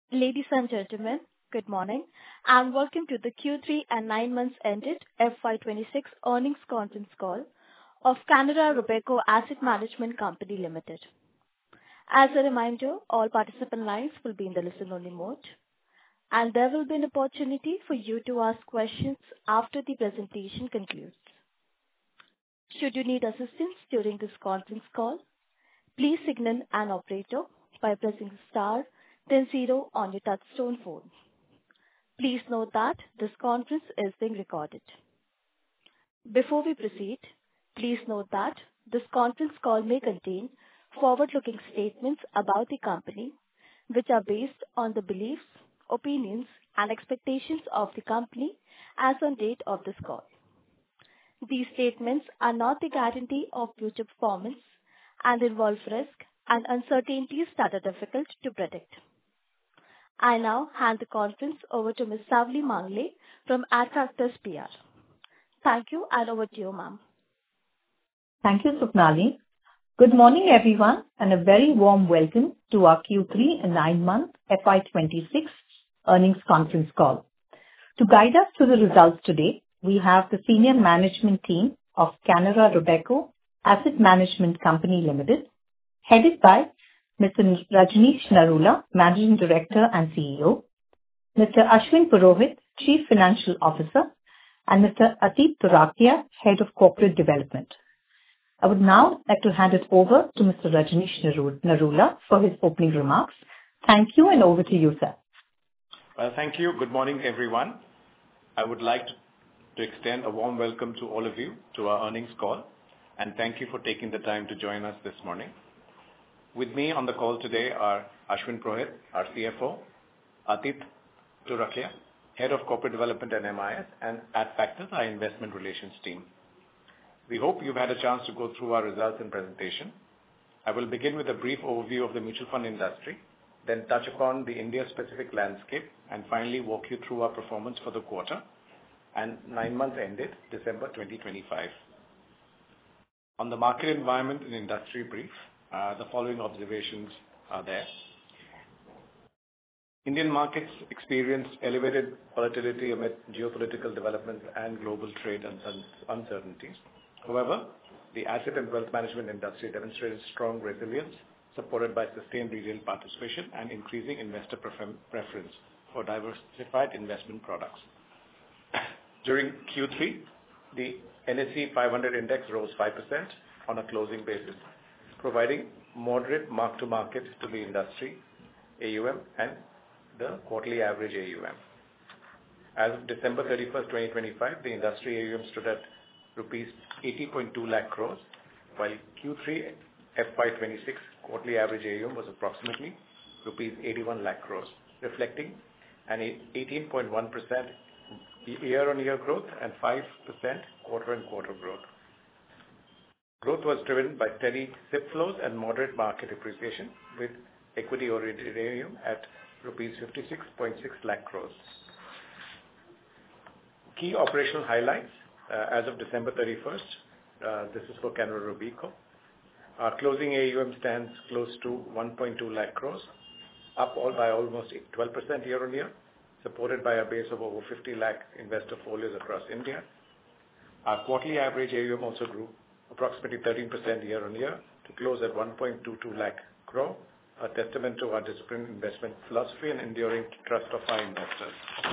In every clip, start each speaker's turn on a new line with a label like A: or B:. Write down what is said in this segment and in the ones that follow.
A: Ladies and gentlemen, good morning, and welcome to the Q3 and 9 months ended FY 26 earnings conference call of Canara Robeco Asset Management Company Limited. As a reminder, all participant lines will be in the listen-only mode, and there will be an opportunity for you to ask questions after the presentation concludes. Should you need assistance during this conference call, please signal an operator by pressing star then zero on your touchtone phone. Please note that this conference is being recorded. Before we proceed, please note that this conference call may contain forward-looking statements about the company, which are based on the beliefs, opinions, and expectations of the company as on date of this call. These statements are not the guarantee of future performance and involve risk and uncertainties that are difficult to predict. I now hand the conference over to Ms. Savli Mangle from Adfactors PR. Thank you, and over to you, ma'am.
B: Thank you, Supnali. Good morning, everyone, and a very warm welcome to our Q3 and 9-month FY26 earnings conference call. To guide us through the results today, we have the senior management team of Canara Robeco Asset Management Company Limited, headed by Mr. Rajneesh Narula, Managing Director and CEO, Mr. Ashwin Purohit, Chief Financial Officer, and Mr. Atit Turakhiya, Head of Corporate Development. I would now like to hand it over to Mr. Rajneesh Narula for his opening remarks. Thank you, and over to you, sir.
C: Thank you. Good morning, everyone. I would like to extend a warm welcome to all of you to our earnings call, and thank you for taking the time to join us this morning. With me on the call today are Ashwin Purohit, our CFO, Atit Turakhiya, Head of Corporate Development and MIS, and Adfactors, our investment relations team. We hope you've had a chance to go through our results and presentation. I will begin with a brief overview of the mutual fund industry, then touch upon the India-specific landscape, and finally walk you through our performance for the quarter and 9 months ended December 2025. On the market environment and industry brief, the following observations are there. Indian markets experienced elevated volatility amid geopolitical developments and global trade uncertainties. However, the asset and wealth management industry demonstrated strong resilience, supported by sustained retail participation and increasing investor preference for diversified investment products. During Q3, the NSE 500 index rose 5% on a closing basis, providing moderate mark-to-market to the industry AUM and the quarterly average AUM. As of December 31st, 2025, the industry AUM stood at rupees 80.2 lakh crores, while Q3 FY26 quarterly average AUM was approximately rupees 81 lakh crores, reflecting an 18.1% year-on-year growth and 5% quarter-on-quarter growth. Growth was driven by steady SIP flows and moderate market appreciation, with equity-oriented AUM at rupees 56.6 lakh crores. Key operational highlights as of December 31st, this is for Canara Robeco. Our closing AUM stands close to 1.2 lakh crores, up by almost 12% year-on-year, supported by a base of over 50 lakh investor folios across India. Our quarterly average AUM also grew approximately 13% year-on-year to close at 1.22 lakh crore, a testament to our disciplined investment philosophy and enduring trust of our investors.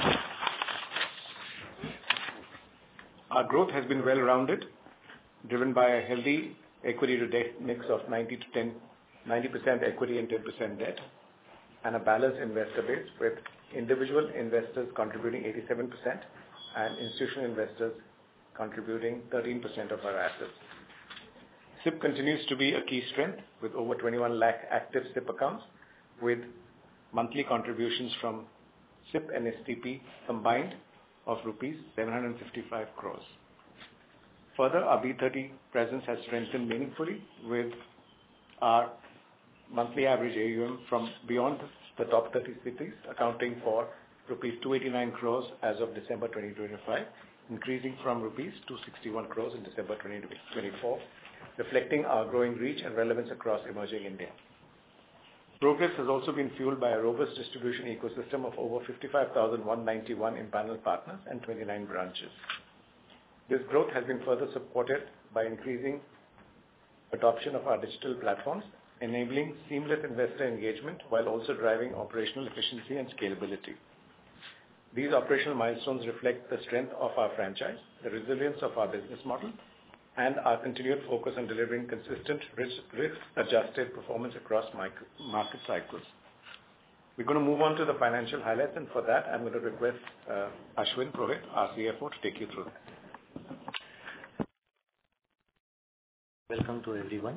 C: Our growth has been well-rounded, driven by a healthy equity to debt mix of 90% equity and 10% debt, and a balanced investor base with individual investors contributing 87% and institutional investors contributing 13% of our assets. SIP continues to be a key strength, with over 21 lakh active SIP accounts, with monthly contributions from SIP and STP combined of rupees 755 crores. Further, our B30 presence has strengthened meaningfully, with our monthly average AUM from beyond the top 30 cities accounting for rupees 289 crores as of December 2025, increasing from rupees 261 crores in December 2024, reflecting our growing reach and relevance across emerging India. Progress has also been fueled by a robust distribution ecosystem of over 55,191 empaneled partners and 29 branches. This growth has been further supported by increasing adoption of our digital platforms, enabling seamless investor engagement while also driving operational efficiency and scalability. These operational milestones reflect the strength of our franchise, the resilience of our business model, and our continued focus on delivering consistent risk-adjusted performance across market cycles. We're going to move on to the financial highlights, and for that, I'm going to request Ashwin Purohit, our CFO, to take you through that.
D: Welcome to everyone.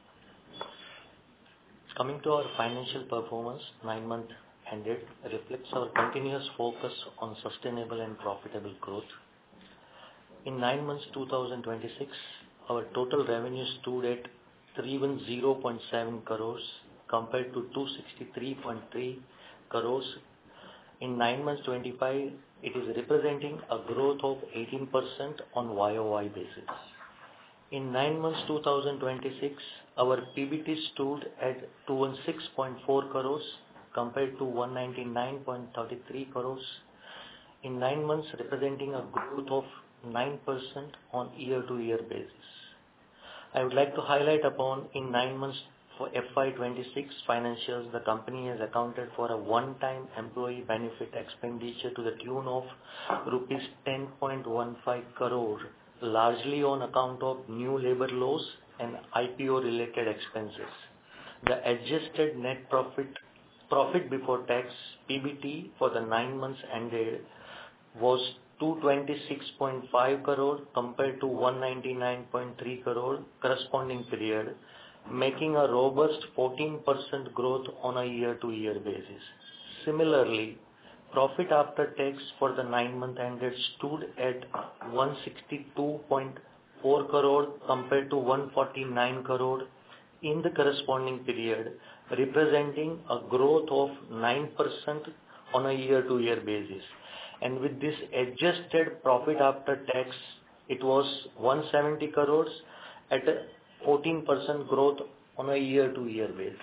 D: Coming to our financial performance, 9-month ended reflects our continuous focus on sustainable and profitable growth. In 9 months 2026, our total revenue stood at 310.7 crores compared to 263.3 crores. In 9 months 25, it is representing a growth of 18% on YOY basis. In 9 months 2026, our PBT stood at 216.4 crores compared to 199.33 crores. In 9 months, representing a growth of 9% on year-to-year basis. I would like to highlight upon in 9 months for FY26 financials, the company has accounted for a one-time employee benefit expenditure to the tune of rupees 10.15 crore, largely on account of new labor laws and IPO related expenses. The adjusted net profit before tax PBT for the 9 months ended was 226.5 crore compared to 199.3 crore corresponding period, making a robust 14% growth on a year-to-year basis. Similarly, profit after tax for the 9 month ended stood at 162.4 crore compared to 149 crore in the corresponding period, representing a growth of 9% on a year-to-year basis. And with this adjusted profit after tax, it was 170 crores at a 14% growth on a year-to-year basis.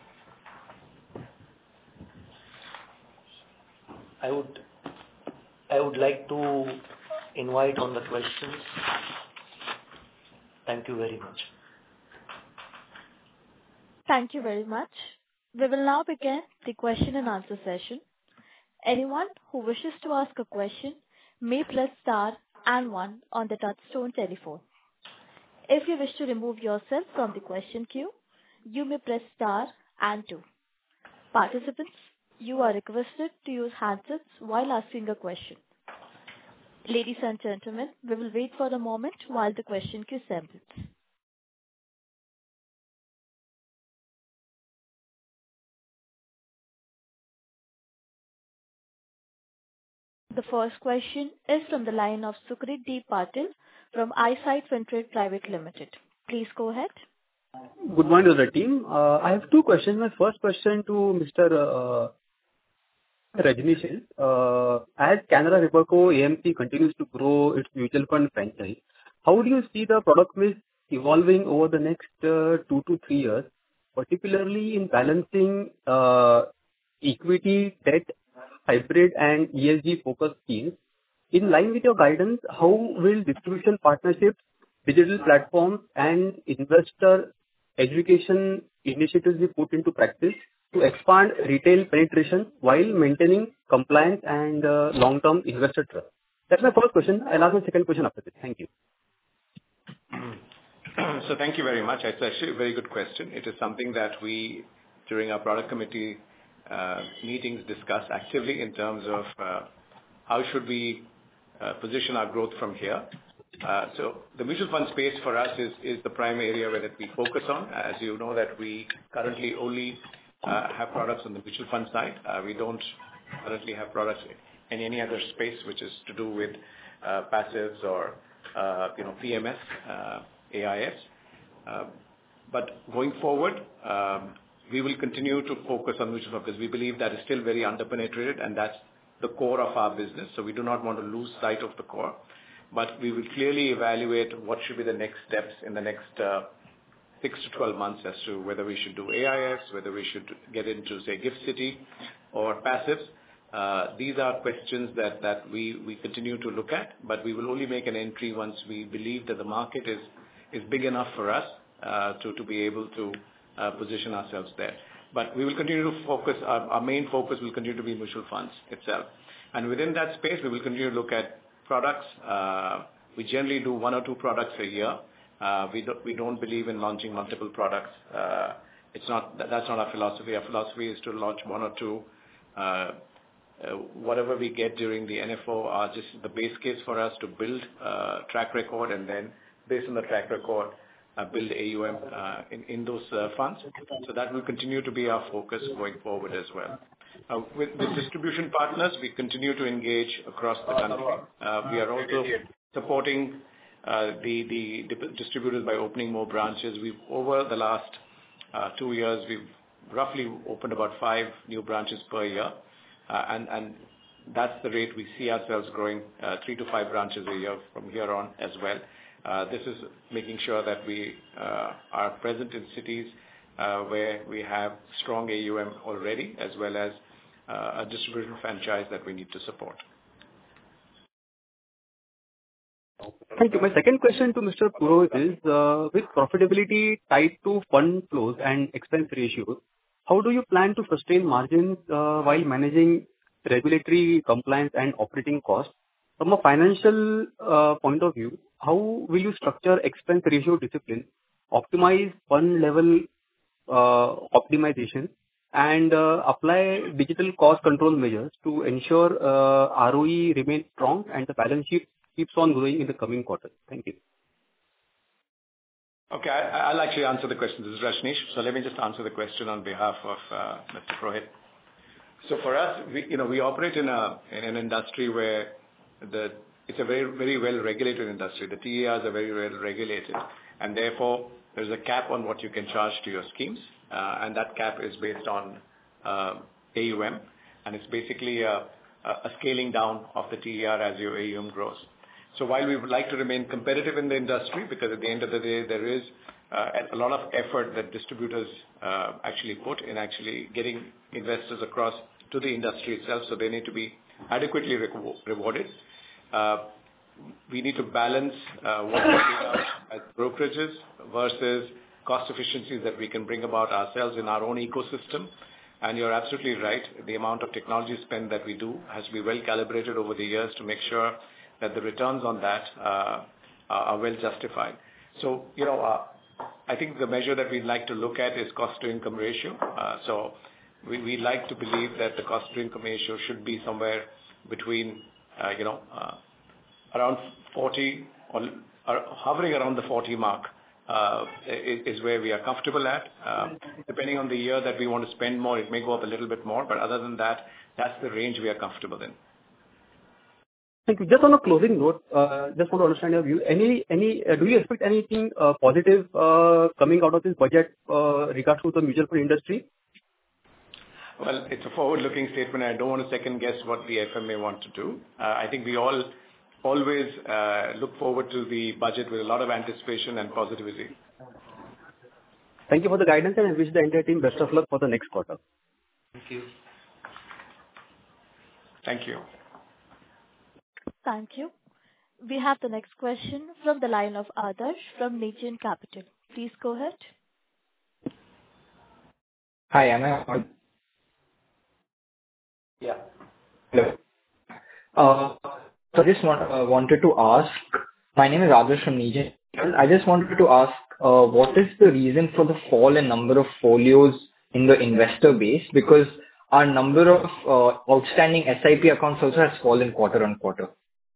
D: I would like to invite on the questions. Thank you very much.
A: Thank you very much. We will now begin the question and answer session. Anyone who wishes to ask a question may press star and 1 on the touchtone telephone. If you wish to remove yourself from the question queue, you may press star and 2. Participants, you are requested to use handsets while asking a question. Ladies and gentlemen, we will wait for a moment while the question queue assembles. The first question is from the line of Sukrit D. Patil from Eyesight Fintrade Private Limited. Please go ahead.
E: Good morning to the team. I have 2 questions. My first question to Mr. Rajnish. As Canara Robeco AMC continues to grow its mutual fund franchise, how do you see the product mix evolving over the next 2 to 3 years, particularly in balancing equity, debt, hybrid and ESG focused schemes? In line with your guidance, how will distribution partnerships, digital platforms and investor education initiatives be put into practice to expand retail penetration while maintaining compliance and long-term investor trust? That's my first question. I'll ask the second question after this. Thank you.
C: So thank you very much. It's actually a very good question. It is something that we, during our product committee meetings, discuss actively in terms of how should we position our growth from here. So the mutual fund space for us is the prime area where that we focus on. As you know that we currently only have products on the mutual fund side. We don't currently have products in any other space which is to do with passives or PMS, AIS. But going forward, we will continue to focus on mutual fund because we believe that is still very underpenetrated and that's the core of our business. So we do not want to lose sight of the core, but we will clearly evaluate what should be the next steps in the next 6 to 12 months as to whether we should do AIFs, whether we should get into, say, GIFT City or passives. These are questions that we continue to look at, but we will only make an entry once we believe that the market is big enough for us to be able to position ourselves there. But we will continue to focus, our main focus will continue to be mutual funds itself. And within that space, we will continue to look at products. We generally do 1 or 2 products a year. We don't believe in launching multiple products. That's not our philosophy. Our philosophy is to launch 1 or 2. Whatever we get during the NFO are just the base case for us to build track record, and then based on the track record, build AUM in those funds. So that will continue to be our focus going forward as well. With distribution partners, we continue to engage across the country. We are also supporting the distributors by opening more branches. Over the last 2 years, we've roughly opened about 5 new branches per year. And that's the rate we see ourselves growing, 3 to 5 branches a year from here on as well. This is making sure that we are present in cities where we have strong AUM already, as well as a distribution franchise that we need to support.
E: Thank you. My second question to Mr. Purohit is, with profitability tied to fund flows and expense ratios, how do you plan to sustain margins while managing regulatory compliance and operating costs? From a financial point of view, how will you structure expense ratio discipline, optimize fund level optimization, and apply digital cost control measures to ensure ROE remains strong and the balance sheet keeps on growing in the coming quarters? Thank you.
C: Okay, I'll actually answer the question. This is Rajneesh. So let me just answer the question on behalf of Mr. Purohit. So for us, we operate in an industry where it's a very, very well-regulated industry. The TERs are very well regulated, and therefore there's a cap on what you can charge to your schemes, and that cap is based on AUM, and it's basically a scaling down of the TER as your AUM grows. So while we would like to remain competitive in the industry, because at the end of the day, there is a lot of effort that distributors actually put in actually getting investors across to the industry itself, so they need to be adequately rewarded. We need to balance what we do as brokerages versus cost efficiencies that we can bring about ourselves in our own ecosystem. And you're absolutely right. The amount of technology spend that we do has to be well calibrated over the years to make sure that the returns on that are well justified. So, I think the measure that we'd like to look at is cost to income ratio. So we like to believe that the cost to income ratio should be somewhere between, around 40 or hovering around the 40 mark is where we are comfortable at. Depending on the year that we want to spend more, it may go up a little bit more, but other than that, that's the range we are comfortable in.
E: Thank you. Just on a closing note, just want to understand your view. Do you expect anything positive coming out of this budget regards to the mutual fund industry?
C: Well, it's a forward-looking statement. I don't want to second guess what the FMA want to do. I think we all always look forward to the budget with a lot of anticipation and positivity.
E: Thank you for the guidance, and I wish the entire team best of luck for the next quarter.
D: Thank you.
C: Thank you.
A: Thank you. We have the next question from the line of Adarsh from Negen Capital. Please go ahead.
F: Hi, am I on?
C: Yeah.
F: Hello. So I just wanted to ask, my name is Adarsh from Negen. I just wanted to ask, what is the reason for the fall in number of folios in the investor base? Because our number of outstanding SIP accounts also has fallen quarter on quarter.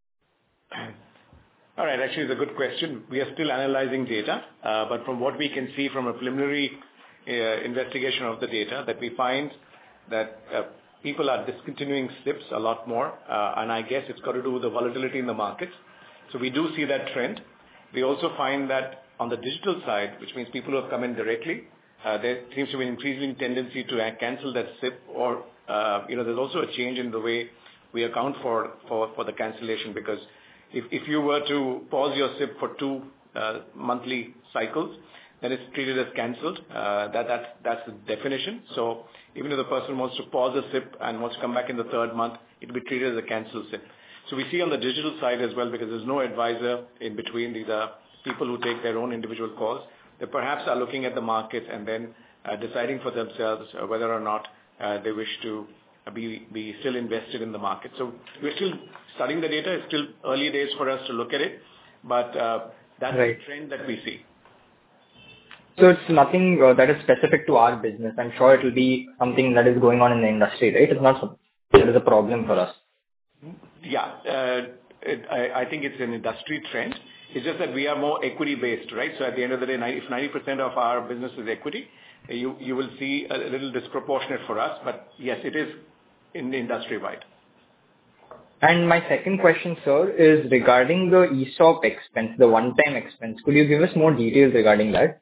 C: All right. Actually, it's a good question. We are still analyzing data, but from what we can see from a preliminary investigation of the data, that we find that people are discontinuing SIPs a lot more, and I guess it's got to do with the volatility in the markets. So we do see that trend. We also find that on the digital side, which means people who have come in directly, there seems to be an increasing tendency to cancel that SIP, or there's also a change in the way we account for the cancellation, because if you were to pause your SIP for 2 monthly cycles, then it's treated as cancelled. That's the definition. So even if the person wants to pause a SIP and wants to come back in the third month, it will be treated as a cancelled SIP. So we see on the digital side as well, because there's no advisor in between. These are people who take their own individual calls. They perhaps are looking at the market and then deciding for themselves whether or not they wish to be still invested in the market. So we're still studying the data. It's still early days for us to look at it, but that's the trend that we see.
F: So it's nothing that is specific to our business. I'm sure it will be something that is going on in the industry, right? It's not something that is a problem for us.
C: Yeah, I think it's an industry trend. It's just that we are more equity-based, right? So at the end of the day, if 90% of our business is equity, you will see a little disproportionate for us. But yes, it is in the industry-wide.
F: And my second question, sir, is regarding the ESOP expense, the one-time expense. Could you give us more details regarding that?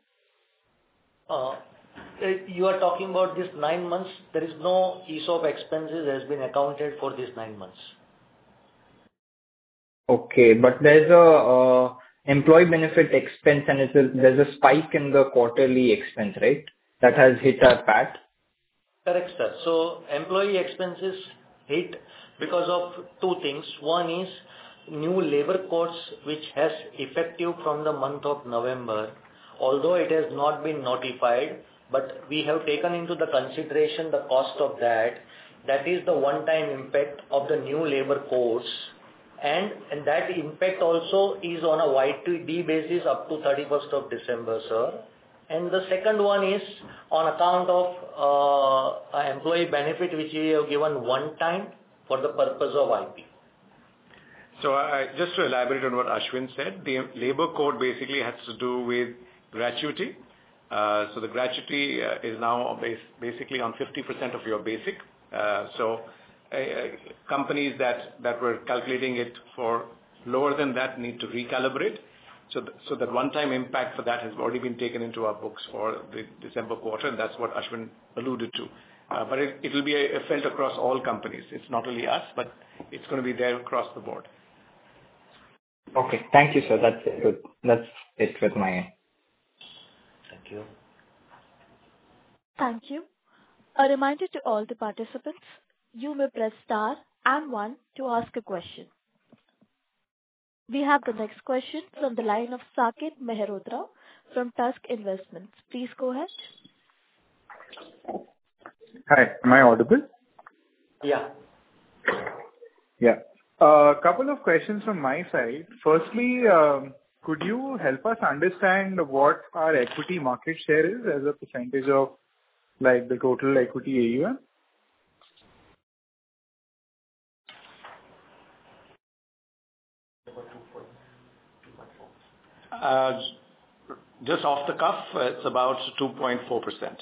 D: You are talking about this 9 months. There is no ESOP expenses has been accounted for these 9 months.
F: Okay, but there's a employee benefit expense and there's a spike in the quarterly expense, right? That has hit our PAT.
D: Correct, sir. So employee expenses hit because of two things. One is new labor codes which has effective from the month of November. Although it has not been notified, but we have taken into the consideration the cost of that. That is the one-time impact of the new labor codes. And that impact also is on a YTD basis up to 31st of December, sir. And the second one is on account of employee benefit which we have given one time for the purpose of IP.
C: So just to elaborate on what Ashwin said, the labor code basically has to do with gratuity. So the gratuity is now basically on 50% of your basic. So companies that were calculating it for lower than that need to recalibrate. So that one-time impact for that has already been taken into our books for the December quarter, and that's what Ashwin alluded to. But it will be felt across all companies. It's not only us, but it's going to be there across the board.
F: Okay, thank you, sir. That's it. That's it with my end.
D: Thank you.
A: Thank you. A reminder to all the participants, you may press star and 1 to ask a question. We have the next question from the line of Saket Mehrotra from Tusk Investments. Please go ahead.
G: Hi, am I audible?
D: Yeah.
G: Yeah. A couple of questions from my side. Firstly, could you help us understand what our equity market share is as a percentage of like the total equity AUM?
C: Just off the cuff, it's about 2.4%.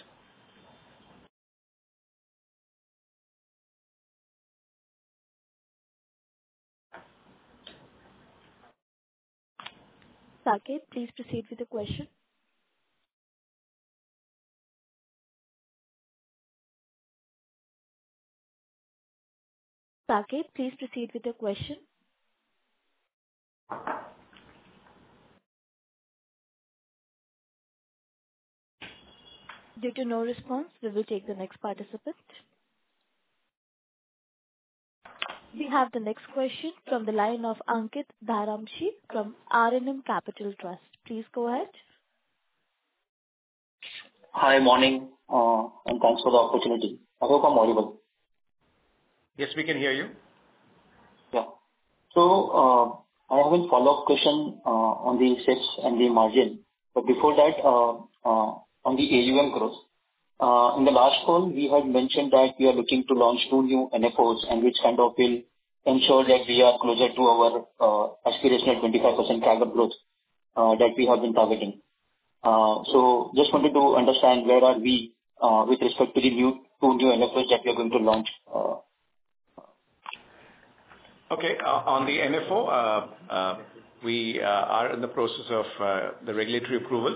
A: Saket, please proceed with the question. Saket, please proceed with your question. Due to no response, we will take the next participant. We have the next question from the line of Ankit Dharamshi from RNM Capital Trust. Please go ahead.
H: Hi, morning, and thanks for the opportunity. I hope I'm audible.
C: Yes, we can hear you.
H: Yeah. So, I have a follow-up question on the SIPs and the margin. But before that, on the AUM growth. In the last call, we had mentioned that we are looking to launch 2 new NFOs, and which kind of will ensure that we are closer to our aspirational 25% CAGR growth that we have been targeting. So just wanted to understand where are we with respect to the 2 new NFOs that we are going to launch.
C: Okay. On the NFO, we are in the process of the regulatory approvals.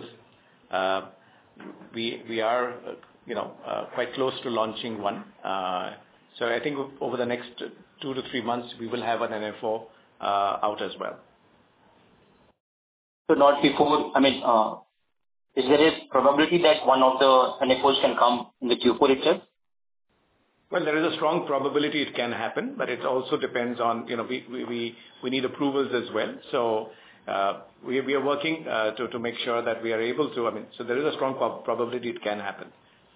C: We are, quite close to launching one. So I think over the next 2 to 3 months, we will have an NFO out as well.
H: So not before, Is there a probability that one of the NFOs can come in the Q4 itself?
C: Well, there is a strong probability it can happen, but it also depends on, we need approvals as well. So we are working to make sure that we are able to, so there is a strong probability it can happen.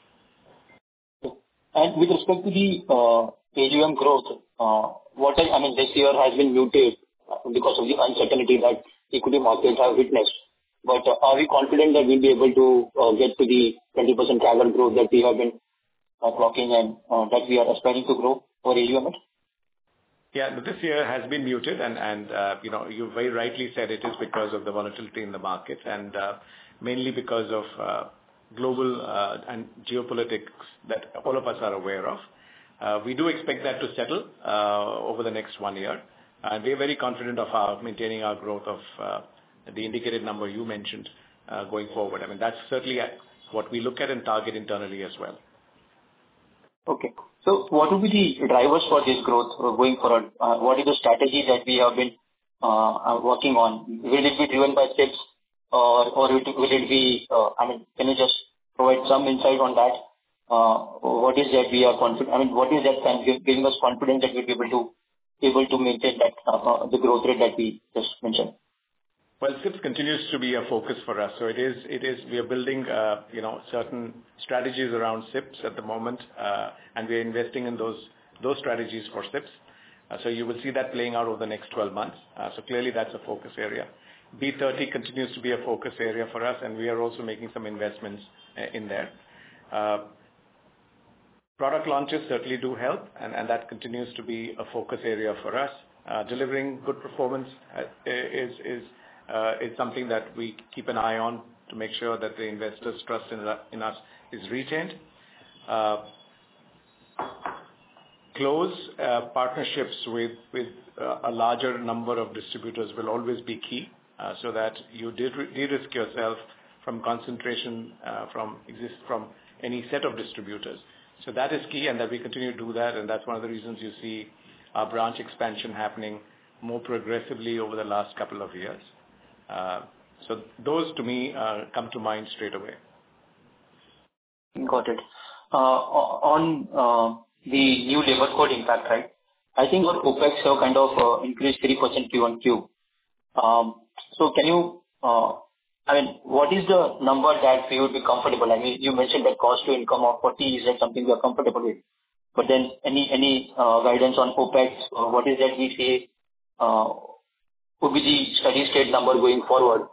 H: And with respect to the AUM growth, this year has been muted because of the uncertainty that equity markets have witnessed. But are we confident that we'll be able to get to the 20% CAGR growth that we have been clocking and that we are aspiring to grow for AUM?
C: Yeah, this year has been muted and you very rightly said it is because of the volatility in the market and mainly because of global and geopolitics that all of us are aware of. We do expect that to settle over the next 1 year. And we are very confident of maintaining our growth of the indicated number you mentioned going forward. That's certainly what we look at and target internally as well.
H: Okay. So what will be the drivers for this growth going forward? What is the strategy that we have been working on? Will it be driven by SIPs or will it be, can you just provide some insight on that? What is that we are confident, what is that giving us confidence that we'll be able to maintain that, the growth rate that we just mentioned?
C: Well, SIPs continues to be a focus for us. So we are building, certain strategies around SIPs at the moment, and we are investing in those strategies for SIPs. So you will see that playing out over the next 12 months. So clearly that's a focus area. B30 continues to be a focus area for us, and we are also making some investments in there. Product launches certainly do help, and that continues to be a focus area for us. Delivering good performance is something that we keep an eye on to make sure that the investors' trust in us is retained. Close partnerships with a larger number of distributors will always be key, so that you de-risk yourself from concentration from any set of distributors. So that is key, and that we continue to do that, and that's one of the reasons you see our branch expansion happening more progressively over the last couple of years. So those to me come to mind straight away.
H: Got it. On the new labor code impact, right? I think our OPEX have kind of increased 3% Q on Q. So can you, what is the number that we would be comfortable? You mentioned that cost to income of 40, is that something we are comfortable with? But then any guidance on OPEX, what is that we say would be the steady state number going forward?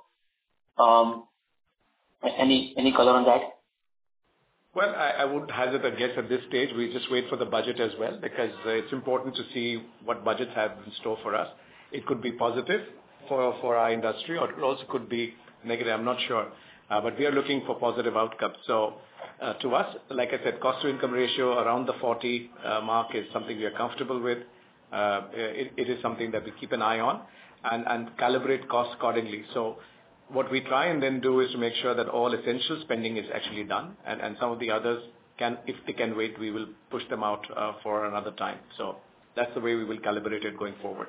H: Any color on that?
C: Well, I would hazard a guess at this stage. We just wait for the budget as well, because it's important to see what budgets have in store for us. It could be positive for our industry, or it also could be negative. I'm not sure. But we are looking for positive outcomes. So to us, like I said, cost to income ratio around the 40 mark is something we are comfortable with. It is something that we keep an eye on and calibrate costs accordingly. So what we try and then do is to make sure that all essential spending is actually done, and some of the others if they can wait, we will push them out for another time. So that's the way we will calibrate it going forward.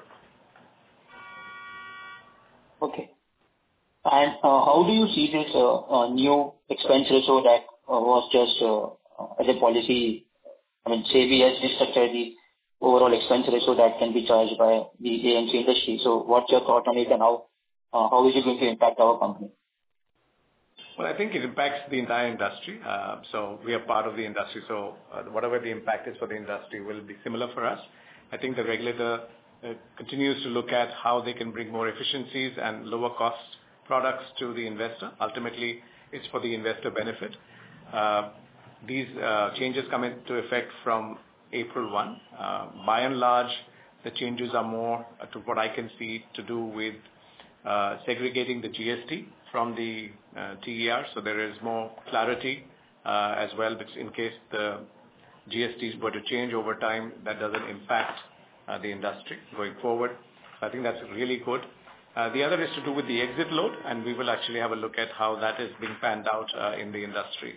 H: Okay. And how do you see this new expense ratio that was just as a policy? SEBI has restructured the overall expense ratio that can be charged by the AMC industry. So what's your thought on it, and how is it going to impact our company?
C: Well, I think it impacts the entire industry. So we are part of the industry. So whatever the impact is for the industry will be similar for us. I think the regulator continues to look at how they can bring more efficiencies and lower cost products to the investor. Ultimately, it's for the investor benefit. These changes come into effect from April 1. By and large, the changes are more, to what I can see, to do with segregating the GST from the TER. So there is more clarity as well, because in case the GSTs were to change over time, that doesn't impact the industry going forward. So I think that's really good. The other is to do with the exit load, and we will actually have a look at how that is being panned out in the industry.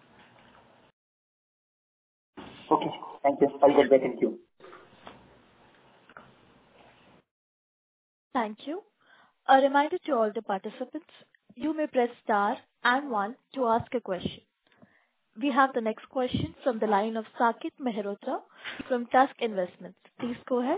H: Okay, thank you. I'll get back in queue.
A: Thank you. A reminder to all the participants, you may press star and one to ask a question. We have the next question from the line of Saket Mehrotra from Tusk Investments. Please go ahead.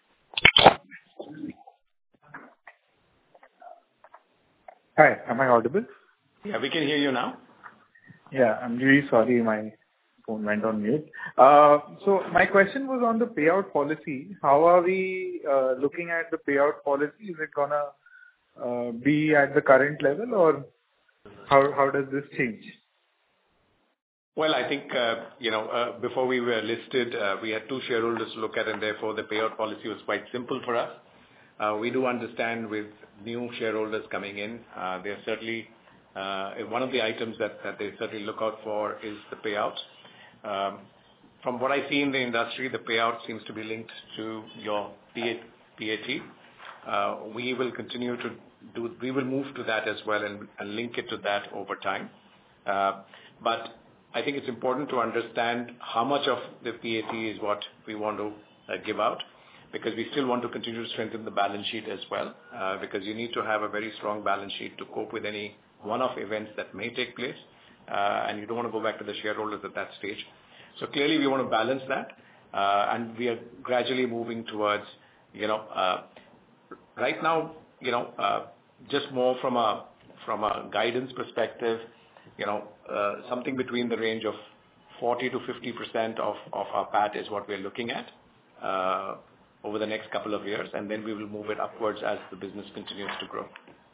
G: Hi, am I audible?
C: Yeah, we can hear you now.
G: Yeah, I'm really sorry, my phone went on mute. So my question was on the payout policy. How are we looking at the payout policy? Is it gonna be at the current level, or how does this change?
C: Well, I think, before we were listed, we had two shareholders to look at, and therefore the payout policy was quite simple for us. We do understand with new shareholders coming in, they're certainly one of the items that they certainly look out for is the payout. From what I see in the industry, the payout seems to be linked to your PAT. We will continue to we will move to that as well and link it to that over time. But I think it's important to understand how much of the PAT is what we want to give out, because we still want to continue to strengthen the balance sheet as well, because you need to have a very strong balance sheet to cope with any one-off events that may take place, and you don't want to go back to the shareholders at that stage. So clearly we want to balance that, and we are gradually moving towards, right now, just more from a guidance perspective, something between the range of 40 to 50% of our PAT is what we're looking at over the next couple of years, and then we will move it upwards as the business continues to grow.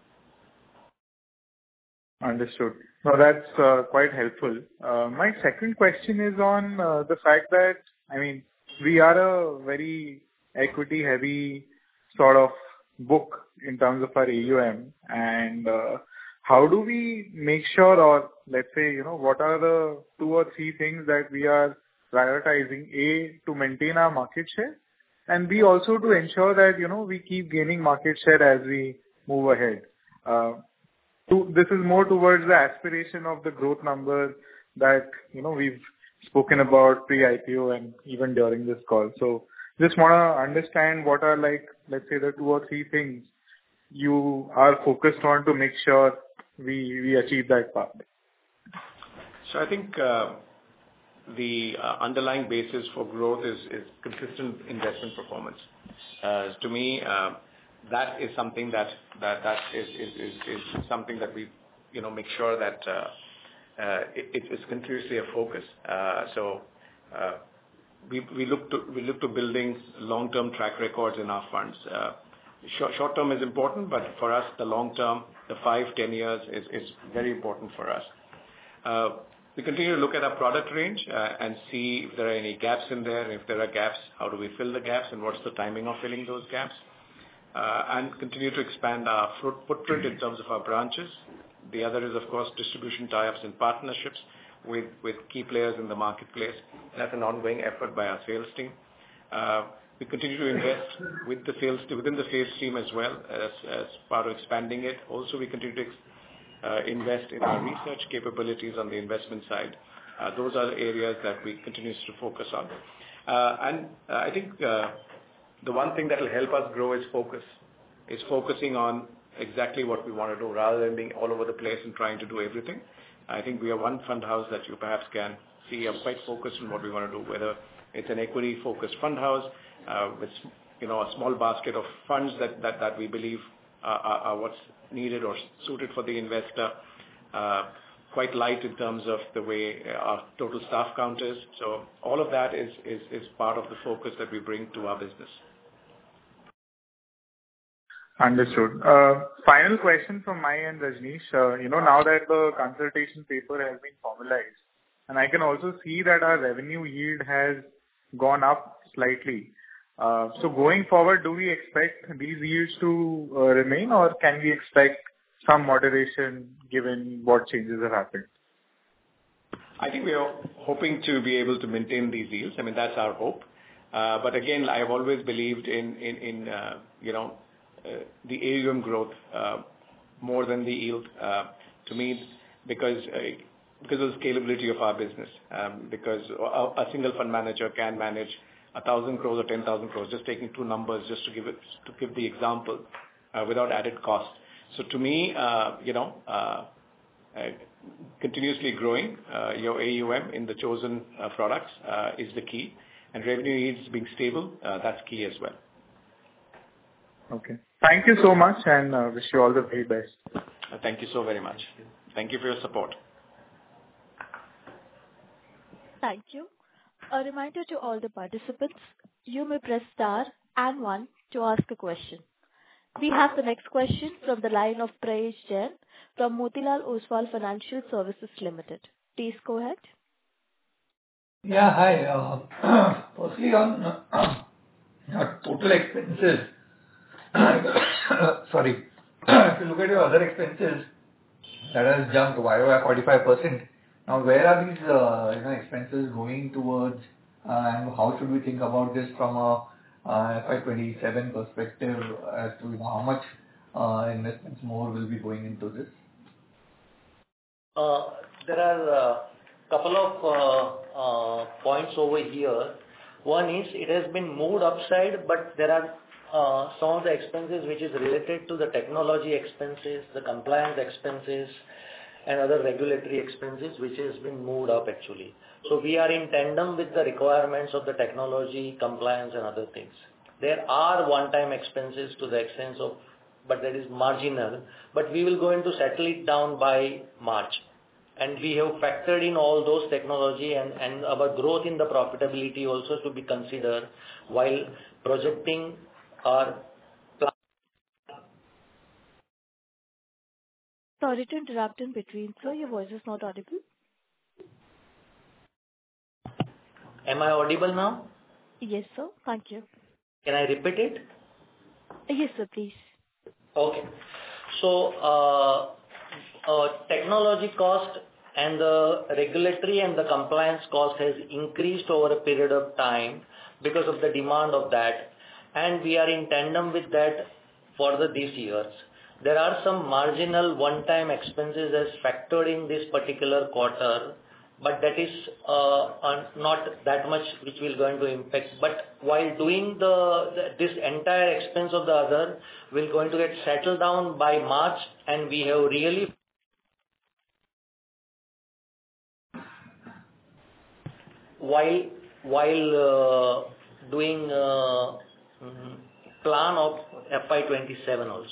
G: Understood. No, that's quite helpful. My second question is on the fact that, we are a very equity-heavy sort of book in terms of our AUM, and how do we make sure, or let's say, what are the 2 or 3 things that we are prioritizing, A, to maintain our market share, and B, also to ensure that, we keep gaining market share as we move ahead. This is more towards the aspiration of the growth numbers that, we've spoken about pre-IPO and even during this call. So just want to understand what are, let's say, the 2 or 3 things you are focused on to make sure we achieve that path.
C: So I think the underlying basis for growth is consistent investment performance. To me, that is something that is something that we make sure that it's continuously a focus. So we look to building long-term track records in our funds. Short term is important, but for us, the long term, the 5-10 years is very important for us. We continue to look at our product range and see if there are any gaps in there. If there are gaps, how do we fill the gaps, and what's the timing of filling those gaps? And continue to expand our footprint in terms of our branches. The other is, of course, distribution tie-ups and partnerships with key players in the marketplace. That's an ongoing effort by our sales team. We continue to invest within the sales team as well as part of expanding it. Also, we continue to invest in our research capabilities on the investment side. Those are the areas that we continue to focus on. And I think the one thing that will help us grow is focus. Is focusing on exactly what we want to do rather than being all over the place and trying to do everything. I think we are one fund house that you perhaps can see are quite focused on what we want to do, whether it's an equity-focused fund house with a small basket of funds that we believe are what's needed or suited for the investor. Quite light in terms of the way our total staff count is. So all of that is part of the focus that we bring to our business.
G: Understood. Final question from my end, Rajneesh. Now that the consultation paper has been formalized, and I can also see that our revenue yield has gone up slightly. So going forward, do we expect these yields to remain, or can we expect some moderation given what changes have happened?
C: I think we are hoping to be able to maintain these yields. That's our hope. But again, I have always believed in the AUM growth more than the yield to me, because of the scalability of our business. Because a single fund manager can manage 1,000 crores or 10,000 crores, just taking 2 numbers just to give the example, without added cost. So to me, continuously growing your AUM in the chosen products is the key, and revenue yields being stable, that's key as well.
G: Okay. Thank you so much, and wish you all the very best.
C: Thank you so very much. Thank you for your support.
A: Thank you. A reminder to all the participants, you may press star and one to ask a question. We have the next question from the line of Prayesh Jain from Motilal Oswal Financial Services Limited. Please go ahead.
I: Yeah, hi. Firstly, on total expenses, sorry, if you look at your other expenses, that has jumped YOY 45%. Now, where are these expenses going towards, and how should we think about this from a FY27 perspective as to how much investments more will be going into this?
D: There are a couple of points over here. One is it has been moved upside, but there are some of the expenses which is related to the technology expenses, the compliance expenses, and other regulatory expenses which has been moved up actually. So we are in tandem with the requirements of the technology, compliance, and other things. There are one-time expenses to the extent of, but that is marginal. But we will going to settle it down by March. And we have factored in all those technology and our growth in the profitability also to be considered while projecting our plan.
A: Sorry to interrupt in between, sir. Your voice is not audible.
D: Am I audible now?
A: Yes, sir. Thank you.
D: Can I repeat it?
A: Yes, sir, please.
D: Okay. So, technology cost and the regulatory and the compliance cost has increased over a period of time because of the demand of that. And we are in tandem with that for these years. There are some marginal one-time expenses as factored in this particular quarter, but that is not that much which will going to impact. But while doing this entire expense of the other will going to get settled down by March, and we have really while doing plan of FY27 also.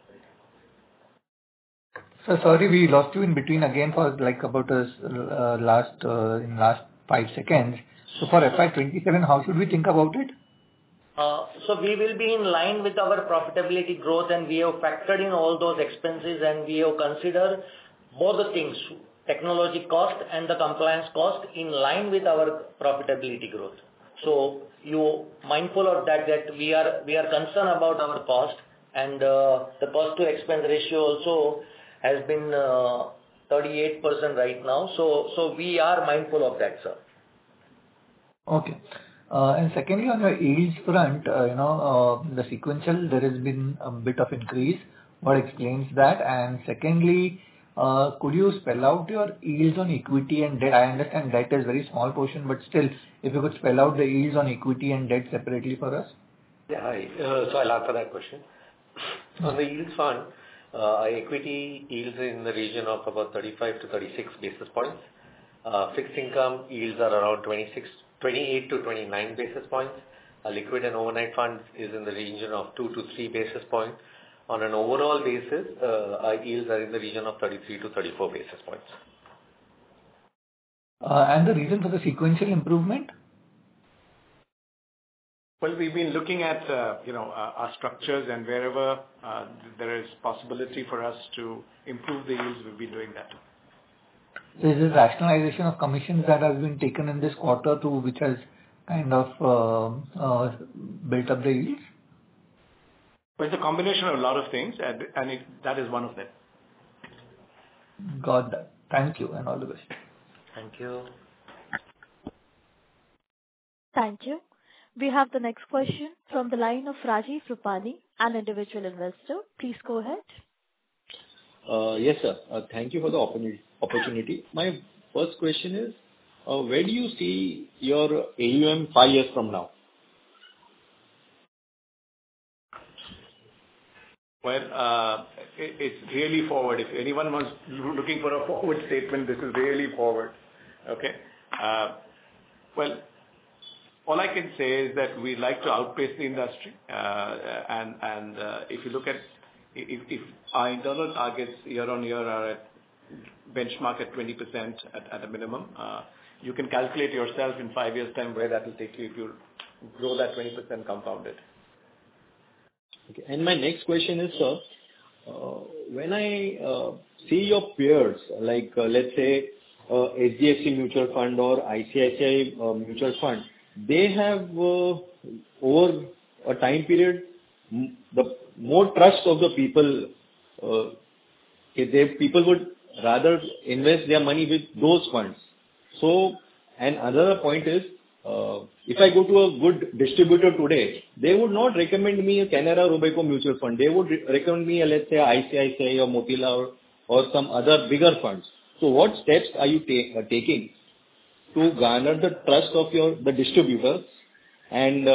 I: So sorry, we lost you in between again for like about last 5 seconds. So for FY27, how should we think about it?
D: So we will be in line with our profitability growth, and we have factored in all those expenses, and we have considered both the things, technology cost and the compliance cost, in line with our profitability growth. So you mindful of that we are concerned about our cost, and the cost to expense ratio also has been 38% right now. So we are mindful of that, sir.
I: Okay. And secondly, on your yields front, the sequential, there has been a bit of increase. What explains that? And secondly, could you spell out your yields on equity and debt? I understand debt is very small portion, but still, if you could spell out the yields on equity and debt separately for us.
J: Yeah, hi. So I'll answer that question. On the yields front, our equity yields in the region of about 35 to 36 basis points. Fixed income yields are around 28 to 29 basis points. Our liquid and overnight funds is in the region of 2 to 3 basis points. On an overall basis, our yields are in the region of 33 to 34 basis points.
I: And the reason for the sequential improvement?
C: Well, we've been looking at our structures, and wherever there is possibility for us to improve the yields, we'll be doing that.
I: So is this rationalization of commissions that has been taken in this quarter too, which has kind of built up the yields?
C: Well, it's a combination of a lot of things, and that is one of them.
I: Got that. Thank you, and all the best.
D: Thank you.
A: Thank you. We have the next question from the line of Rajiv Rupani, an individual investor. Please go ahead.
K: Yes, sir. Thank you for the opportunity. My first question is, where do you see your AUM 5 years from now?
C: It's really forward. If anyone was looking for a forward statement, this is really forward. Okay. Well, all I can say is that we like to outpace the industry. And if you look at if our internal targets year on year are at benchmark at 20% at a minimum, you can calculate yourself in 5 years' time where that will take you if you grow that 20% compounded.
K: Okay. And my next question is, sir, when I see your peers, like let's say HDFC Mutual Fund or ICICI Mutual Fund, they have over a time period the more trust of the people. People would rather invest their money with those funds. So, and another point is, if I go to a good distributor today, they would not recommend me a Canara Robeco Mutual Fund. They would recommend me, let's say, ICICI or Motilal or some other bigger funds. So, what steps are you taking to garner the trust of the distributors and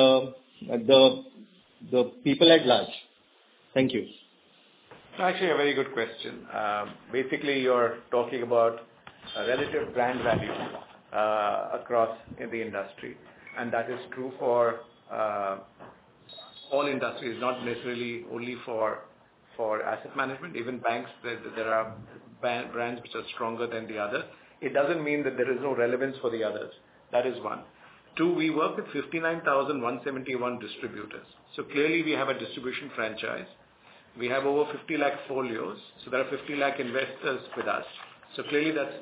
K: the people at large? Thank you.
C: Actually, a very good question. Basically, you're talking about relative brand value across in the industry, and that is true for all industries, not necessarily only for asset management. Even banks, there are brands which are stronger than the others. It doesn't mean that there is no relevance for the others. That is one. Two, we work with 59,171 distributors. So clearly we have a distribution franchise. We have over 50 lakh folios. So there are 50 lakh investors with us. So clearly that's,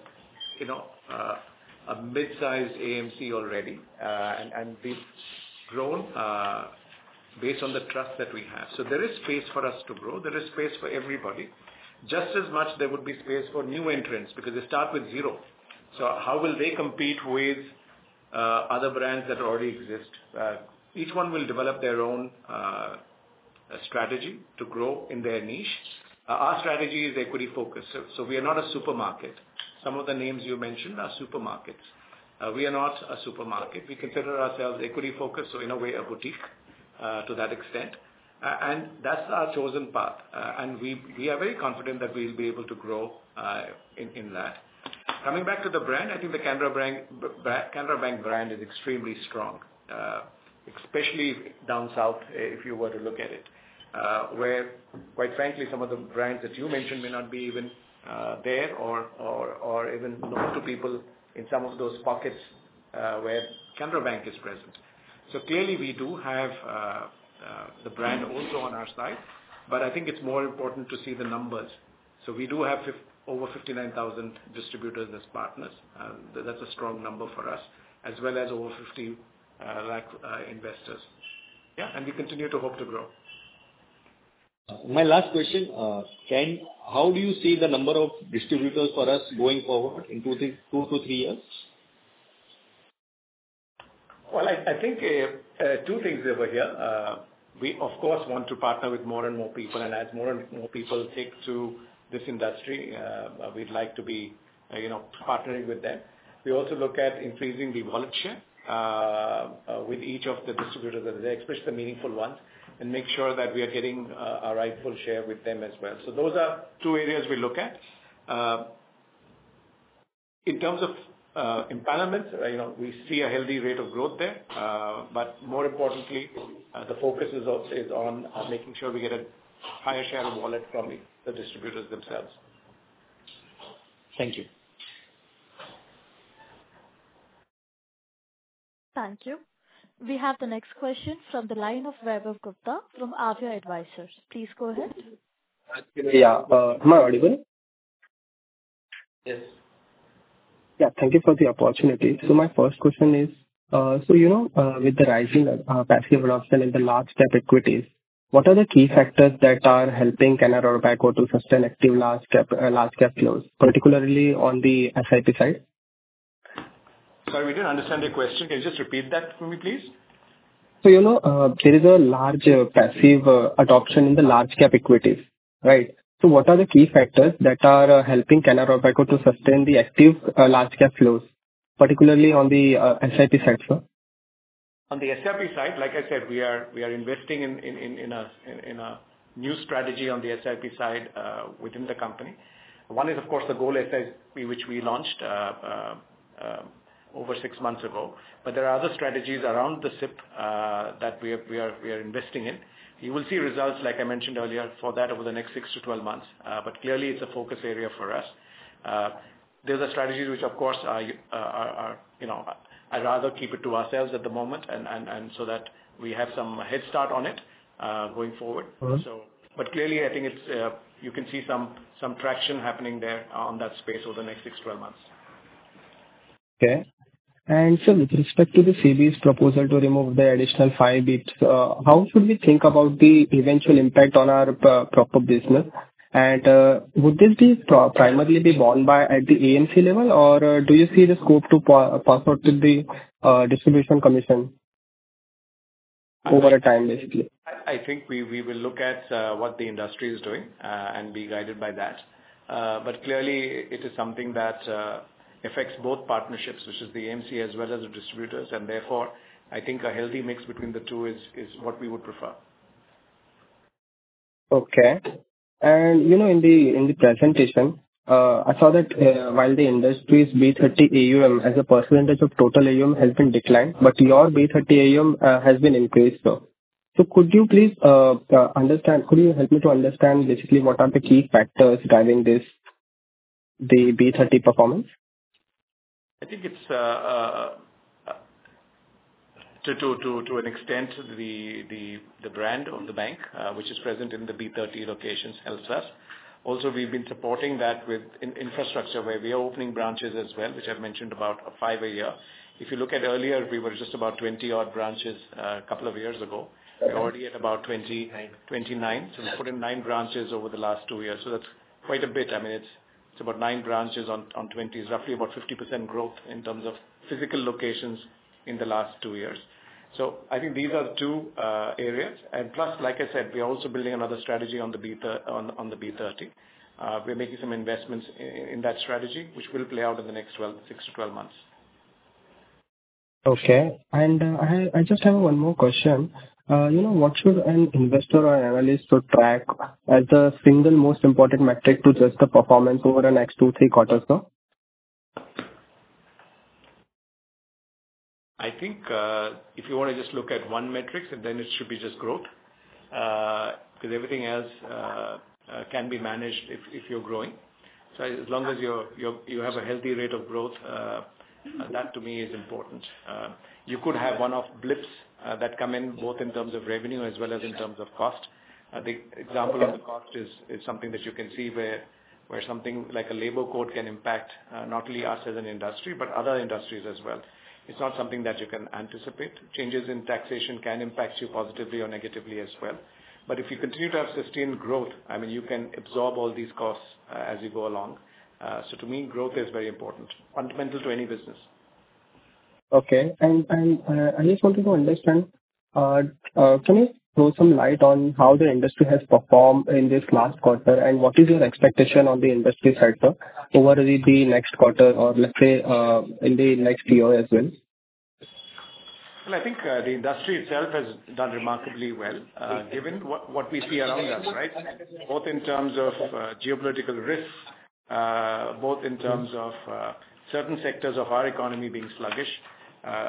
C: a mid-sized AMC already. And we've grown based on the trust that we have. So there is space for us to grow. There is space for everybody. Just as much there would be space for new entrants because they start with zero. So how will they compete with other brands that already exist? Each one will develop their own strategy to grow in their niche. Our strategy is equity focused. So we are not a supermarket. Some of the names you mentioned are supermarkets. We are not a supermarket. We consider ourselves equity focused, so in a way a boutique to that extent. And that's our chosen path. And we are very confident that we'll be able to grow in that. Coming back to the brand, I think the Canara Bank brand is extremely strong, especially down south, if you were to look at it, where, quite frankly, some of the brands that you mentioned may not be even there or even known to people in some of those pockets where Canara Bank is present. So clearly we do have the brand also on our side, but I think it's more important to see the numbers. So we do have over 59,000 distributors as partners. That's a strong number for us, as well as over 50 lakh investors. Yeah, and we continue to hope to grow.
K: My last question, how do you see the number of distributors for us going forward in 2 to 3 years?
C: Well, I think two things over here. We, of course, want to partner with more and more people, and as more and more people take to this industry, we'd like to be, partnering with them. We also look at increasing the wallet share with each of the distributors that are there, especially the meaningful ones, and make sure that we are getting our rightful share with them as well. So those are two areas we look at. In terms of empanelments, we see a healthy rate of growth there, but more importantly, the focus is on making sure we get a higher share of wallet from the distributors themselves.
K: Thank you.
A: Thank you. We have the next question from the line of Vaibhav Gupta from Avia Advisors. Please go ahead.
L: Yeah. Am I audible?
C: Yes.
L: Yeah, thank you for the opportunity. So my first question is, with the rising passive adoption in the large cap equities, what are the key factors that are helping Canara Robeco to sustain active large cap flows, particularly on the SIP side?
C: Sorry, we didn't understand your question. Can you just repeat that for me, please?
L: So, there is a large passive adoption in the large cap equities, right? So what are the key factors that are helping Canara Robeco to sustain the active large cap flows, particularly on the SIP side, sir?
C: On the SIP side, like I said, we are investing in a new strategy on the SIP side within the company. One is, of course, the Gold SIP, which we launched over 6 months ago. But there are other strategies around the SIP that we are investing in. You will see results, like I mentioned earlier, for that over the next 6 to 12 months. But clearly, it's a focus area for us. There's a strategies which, of course, are I'd rather keep it to ourselves at the moment, and so that we have some head start on it going forward. But clearly, I think it's you can see some traction happening there on that space over the next 6 to 12 months.
L: Okay. And so with respect to the SEBI's proposal to remove the additional 5 bits, how should we think about the eventual impact on our proper business? And would this be primarily be borne by at the AMC level, or do you see the scope to pass out to the distribution commission over a time, basically?
C: I think we will look at what the industry is doing and be guided by that. But clearly, it is something that affects both partnerships, which is the AMC as well as the distributors, and therefore, I think a healthy mix between the two is what we would prefer.
L: Okay. And in the presentation, I saw that while the industry's B30 AUM as a percentage of total AUM has been declined, but your B30 AUM has been increased. So could you please understand? Could you help me to understand basically what are the key factors driving the B30 performance?
C: I think it's to an extent the brand of the bank, which is present in the B30 locations, helps us. Also, we've been supporting that with infrastructure where we are opening branches as well, which I've mentioned about 5 a year. If you look at earlier, we were just about 20 odd branches a couple of years ago. We're already at about 29. So we put in 9 branches over the last 2 years. So that's quite a bit. I mean, it's about 9 branches on 20, is roughly about 50% growth in terms of physical locations in the last 2 years. So I think these are 2 areas. And plus, like I said, we are also building another strategy on the B30. We're making some investments in that strategy, which will play out in the next 6 to 12 months.
L: Okay. And I just have one more question. What should an investor or analyst to track as the single most important metric to judge the performance over the next 2-3 quarters, sir?
C: I think if you want to just look at one metric, then it should be just growth, because everything else can be managed if you're growing. So as long as you have a healthy rate of growth, that to me is important. You could have one-off blips that come in both in terms of revenue as well as in terms of cost. The example of the cost is something that you can see where something like a labor code can impact not only us as an industry, but other industries as well. It's not something that you can anticipate. Changes in taxation can impact you positively or negatively as well. But if you continue to have sustained growth, I mean, you can absorb all these costs as you go along. So to me, growth is very important, fundamental to any business.
L: Okay. And I just wanted to understand, can you throw some light on how the industry has performed in this last quarter, and what is your expectation on the industry side, sir, over the next quarter, or let's say in the next year as well?
C: Well, I think the industry itself has done remarkably well, given what we see around us, right? Both in terms of geopolitical risks, both in terms of certain sectors of our economy being sluggish.